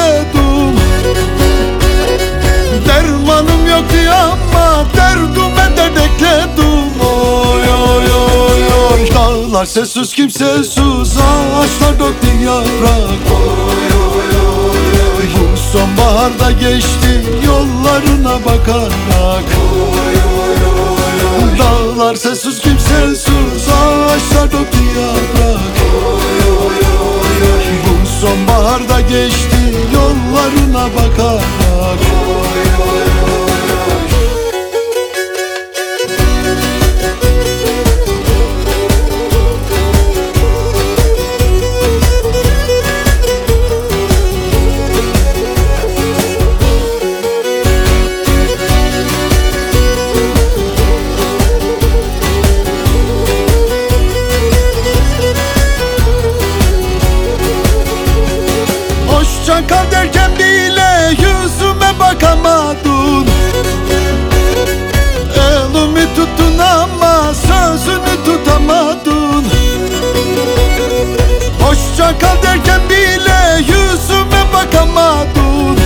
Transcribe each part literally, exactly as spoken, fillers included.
bekledim. Dermanım yok ama derdime dert ekledim. Oy oy oy oy. Dağlar sessiz kimsesiz, ağaçlar döktü yaprak. Oy oy oy oy. Bu sonbaharda geçti yollarına bakarak. Oy oy oy oy. Dağlar sessiz kimsesiz, ağaçlar döktü yaprak. Oy oy oy oy. Bu sonbaharda geçti yollarına bakarak. Oy oy oy oy. Hoşça kal derken bile yüzüme bakamadın. Elimi tuttun ama sözünü tutamadın. Hoşça kal derken bile yüzüme bakamadın.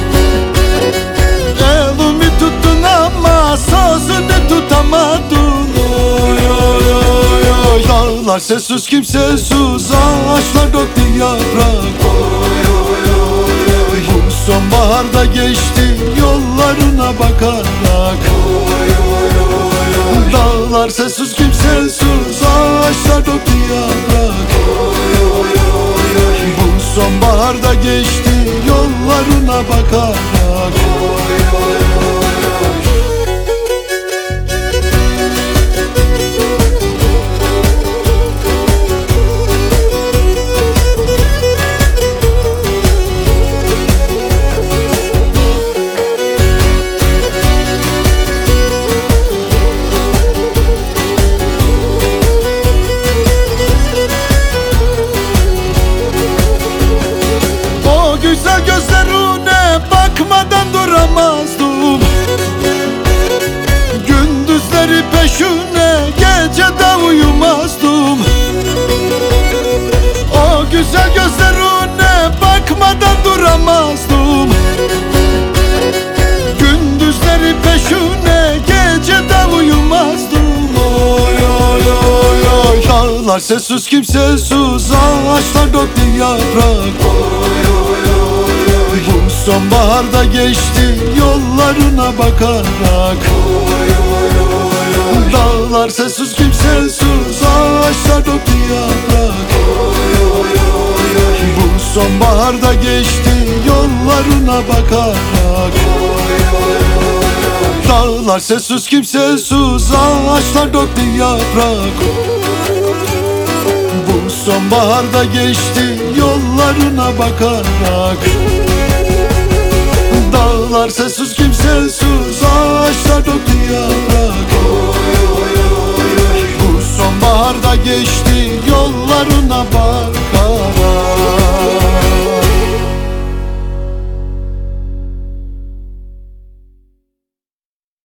Elimi tuttun ama sözünü tutamadın. Oy oy oy oy. Dağlar sessiz kimsesiz, ağaçlar döktü yaprak. Oy oy oy. Bu sonbaharda geçti yollarına bakarak. Oy oy oy. Dağlar sessiz kimsesiz, ağaçlar döktü yaprak. Oy oy oy. Bu sonbaharda geçti yollarına bakarak. Oy oy oy. Güzel gözlerine bakmadan duramazdım. Gündüzleri peşine, gecede uyumazdım. O güzel gözlerine bakmadan duramazdım. Gündüzleri peşine, gecede uyumazdım. Oy oy oy oy. Dağlar sessiz kimsesiz, ağaçlar döktü yaprak. Oy oy. Bu sonbaharda geçti yollarına bakarak. Oy oy oy. Dağlar sessiz kimsesiz, ağaçlar döktü yaprak. Oy oy oy. Bu sonbaharda geçti yollarına bakarak. Oy oy oy. Dağlar sessiz kimsesiz, ağaçlar döktü yaprak. Bu sonbaharda geçti yollarına bakarak. Dağlar sessiz kimsesiz, ağaçlar döktü yaprak. Oy oy oy. Bu sonbaharda geçti yollarına bakarak.